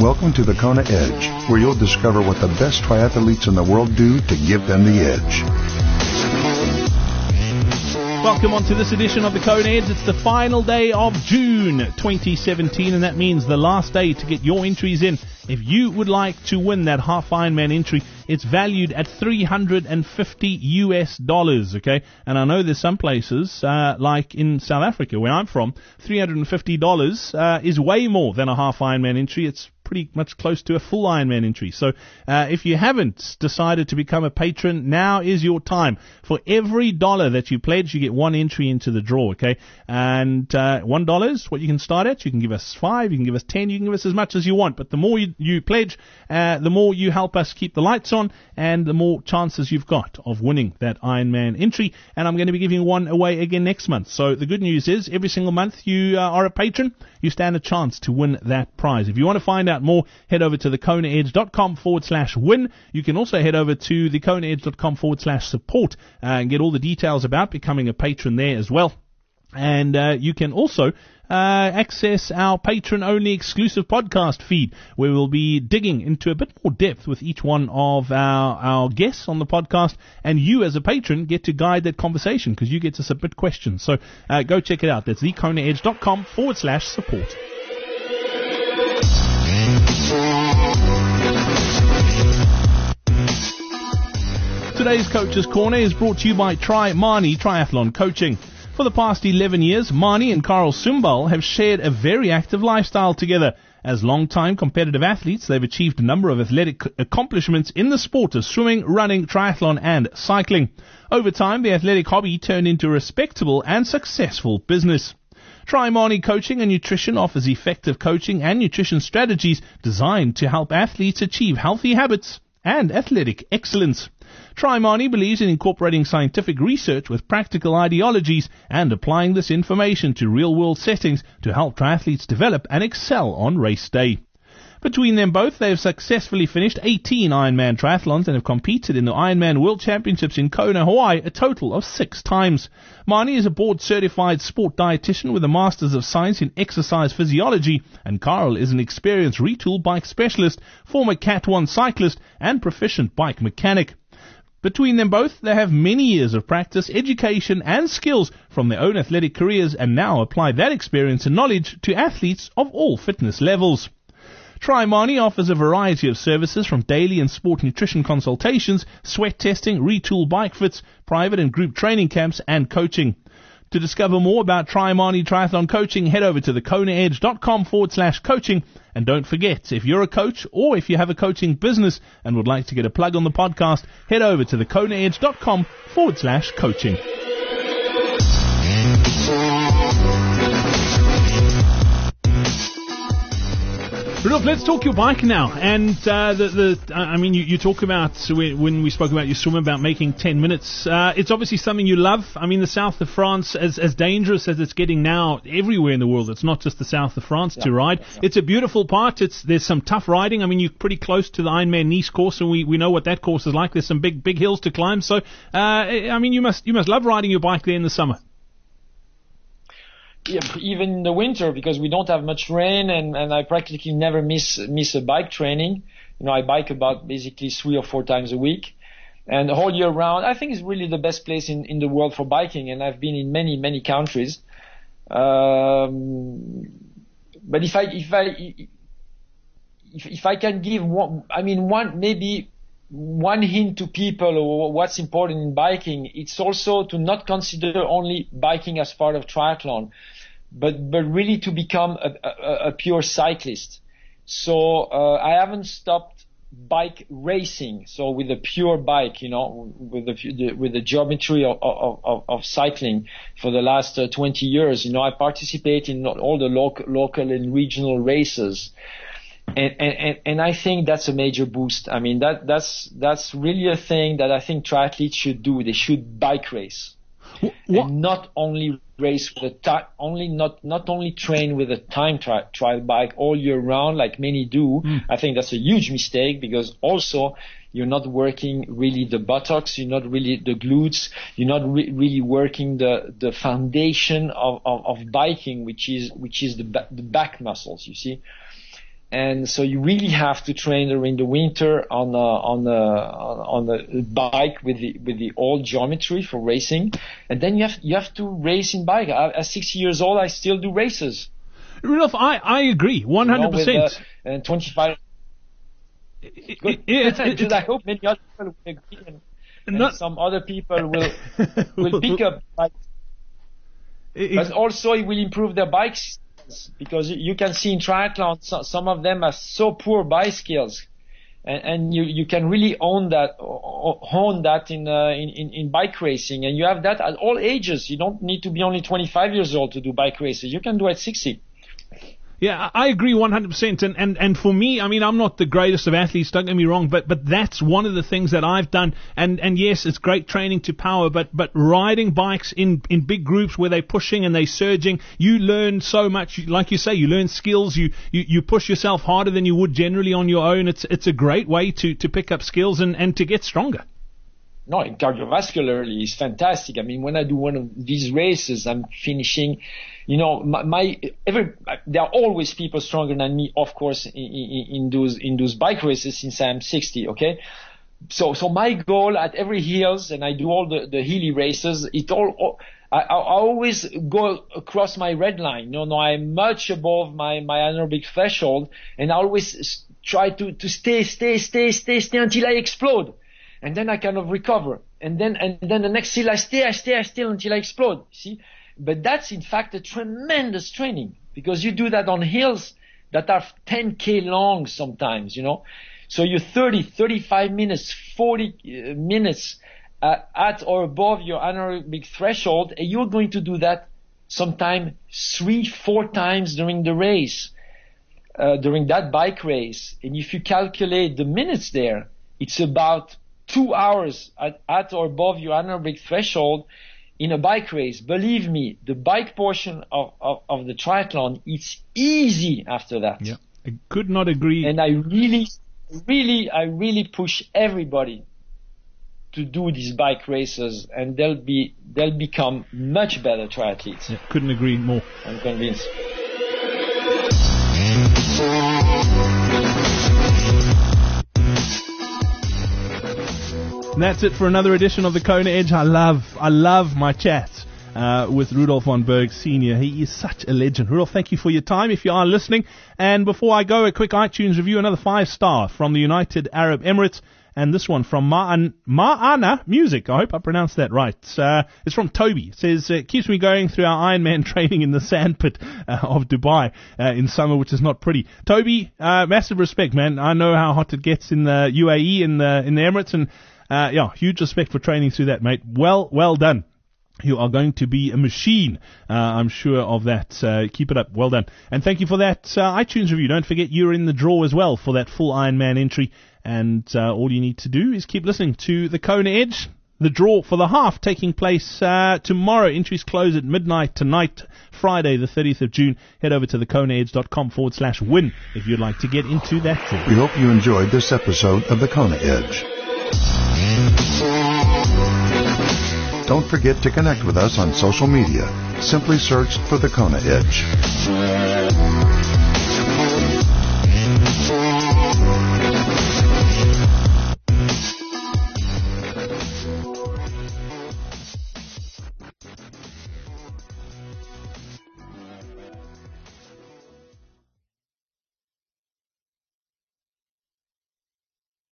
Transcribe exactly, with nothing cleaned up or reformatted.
Welcome to the Kona Edge, where you'll discover what the best triathletes in the world do to give them the edge. Welcome on to this edition of the Kona Edge. It's the final day of June twenty seventeen, and that means the last day to get your entries in. If you would like to win that half Ironman entry, it's valued at three hundred fifty U S dollars, okay? And I know there's some places, uh, like in South Africa, where I'm from, three hundred fifty dollars uh, is way more than a half Ironman entry. It's pretty much close to a full Ironman entry. So uh, if you haven't decided to become a patron, now is your time. For every dollar that you pledge, you get one entry into the draw, okay? And uh, one dollar is what you can start at. You can give us five, you can give us ten, you can give us as much as you want. But the more you, you pledge, uh, the more you help us keep the lights on, and the more chances you've got of winning that Ironman entry. And I'm going to be giving one away again next month. So the good news is, every single month you uh, are a patron, you stand a chance to win that prize. If you want to find out more, head over to thekonaedge.com forward slash win. You can also head over to thekonaedge.com forward slash support uh, and get all the details about becoming a patron there as well. And uh, you can also uh, access our patron-only exclusive podcast feed, where we'll be digging into a bit more depth with each one of our, our guests on the podcast, and you as a patron get to guide that conversation because you get to submit questions. So uh, go check it out. That's thekonaedge.com forward slash support. Today's Coach's Corner is brought to you by Tri Mani Triathlon Coaching. For the past eleven years, Mani and Carl Sumbal have shared a very active lifestyle together. As long-time competitive athletes, they've achieved a number of athletic accomplishments in the sport of swimming, running, triathlon and cycling. Over time, the athletic hobby turned into a respectable and successful business. Tri Mani Coaching and Nutrition offers effective coaching and nutrition strategies designed to help athletes achieve healthy habits and athletic excellence. Tri Mani believes in incorporating scientific research with practical ideologies and applying this information to real-world settings to help triathletes develop and excel on race day. Between them both, they have successfully finished eighteen Ironman triathlons and have competed in the Ironman World Championships in Kona, Hawaii, a total of six times. Mani is a board-certified sport dietitian with a Masters of Science in Exercise Physiology, and Carl is an experienced retool bike specialist, former Cat one cyclist, and proficient bike mechanic. Between them both, they have many years of practice, education, and skills from their own athletic careers, and now apply that experience and knowledge to athletes of all fitness levels. Tri Mani offers a variety of services from daily and sport nutrition consultations, sweat testing, retool bike fits, private and group training camps, and coaching. To discover more about Tri Mani Triathlon Coaching, head over to thekonaedge.com forward slash coaching. And don't forget, if you're a coach or if you have a coaching business and would like to get a plug on the podcast, head over to thekonaedge.com forward slash coaching. Rudolph, let's talk your bike now. And uh, the, the, I mean, you, you talk about, when we spoke about your swim, about making ten minutes. Uh, it's obviously something you love. I mean, the south of France, as, as dangerous as it's getting now everywhere in the world, it's not just the south of France yeah. to ride. Yeah. It's a beautiful part. It's There's some tough riding. I mean, you're pretty close to the Ironman Nice course, and we, we know what that course is like. There's some big, big hills to climb. So, uh, I mean, you must, you must love riding your bike there in the summer. Yeah, even in the winter, because we don't have much rain, and, and I practically never miss miss a bike training. You know, I bike about basically three or four times a week, and the whole year round. I think it's really the best place in, in the world for biking, and I've been in many many countries. Um, but if I if I if, if I can give one, I mean one maybe. One hint to people or what's important in biking, it's also to not consider only biking as part of triathlon, but but really to become a, a, a pure cyclist. So uh, I haven't stopped bike racing, so with a pure bike, you know, with the with the geometry of of, of, of cycling for the last uh, twenty years. You know, I participate in all the local local and regional races. And, and, and I think that's a major boost. I mean, that, that's, that's really a thing that I think triathletes should do. They should bike race. What? And not only race with a ti- only not, not only train with a time tri- trial bike all year round like many do. Mm. I think that's a huge mistake, because also you're not working really the buttocks, you're not really the glutes, you're not re- really working the, the foundation of, of, of biking, which is, which is the, ba- the back muscles, you see. And so you really have to train during the winter on a, on a, on a bike with the, with the old geometry for racing. And then you have, you have to race in bike. At sixty years old, I still do races. Rudolf, I, I agree, one hundred percent. You know, with, uh, and twenty-five. It, it, it, it, I hope many other people will agree, and, and not, some other people will will pick up bikes. It, but also it will improve their bike skills, because you can see in triathlon so, some of them are so poor bike skills, and, and you, you can really own that hone that in, uh, in in in bike racing, and you have that at all ages. You don't need to be only twenty-five years old to do bike races. You can do it at sixty. Yeah, I agree one hundred percent. And, and, and for me, I mean, I'm not the greatest of athletes, don't get me wrong, but, but that's one of the things that I've done. And, and yes, it's great training to power, but, but riding bikes in, in big groups where they're pushing and they're surging, you learn so much. Like you say, you learn skills, you, you, you push yourself harder than you would generally on your own. It's, it's a great way to, to pick up skills and, and to get stronger. No, cardiovascularly is fantastic. I mean, when I do one of these races, I'm finishing, you know, my, my every, there are always people stronger than me, of course, in, in, in those, in those bike races since I'm sixty, okay? So, so my goal at every hills, and I do all the, the hilly races, it all, I, I always go across my red line. No, no, I'm much above my, my anaerobic threshold, and I always try to, to stay, stay, stay, stay, stay until I explode. And then I kind of recover. And then, and then the next hill, I stay, I stay, I stay until I explode. See? But that's in fact a tremendous training, because you do that on hills that are ten K long sometimes, you know. So you're thirty, thirty-five minutes, forty uh, minutes uh, at or above your anaerobic threshold, and you're going to do that sometime three, four times during the race, uh, during that bike race. And if you calculate the minutes there, it's about two hours at, at or above your anaerobic threshold in a bike race. Believe me, the bike portion of, of, of the triathlon, it's easy after that. Yeah, I could not agree. And I really, really, I really push everybody to do these bike races, and they'll be, they'll become much better triathletes. Yeah, couldn't agree more. I'm convinced. And that's it for another edition of the Kona Edge. I love, I love my chats uh, with Rudolf von Berg Senior He is such a legend. Rudolf, thank you for your time if you are listening. And before I go, a quick iTunes review, another five star from the United Arab Emirates. And this one from Ma'an, Ma'ana Music. I hope I pronounced that right. Uh, it's from Toby. It says, it keeps me going through our Ironman training in the sandpit uh, of Dubai uh, in summer, which is not pretty. Toby, uh, massive respect, man. I know how hot it gets in the U A E, in the, in the Emirates, and Uh, yeah, huge respect for training through that, mate. Well, well done. You are going to be a machine. Uh, I'm sure of that. Uh, keep it up. Well done. And thank you for that uh, iTunes review. Don't forget you're in the draw as well for that full Ironman entry. And uh, all you need to do is keep listening to the Kona Edge. The draw for the half taking place uh, tomorrow. Entries close at midnight tonight, Friday the thirtieth of June. Head over to thekonaedge.com forward slash win if you'd like to get into that draw. We hope you enjoyed this episode of the Kona Edge. Don't forget to connect with us on social media. Simply search for the Kona Edge.